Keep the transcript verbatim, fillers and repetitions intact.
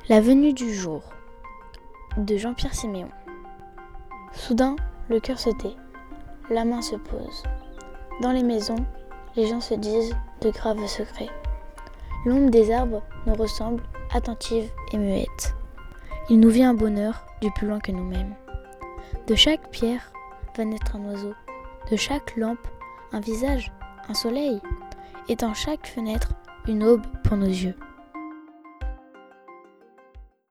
La venue du jour de Jean-Pierre Séméon. Soudain, le cœur se tait, la main se pose. Dans les maisons, les gens se disent de graves secrets. L'ombre des arbres nous ressemble, attentive et muette. Il nous vient un bonheur du plus loin que nous-mêmes. De chaque pierre va naître un oiseau, de chaque lampe un visage, un soleil, et dans chaque fenêtre une aube pour nos yeux.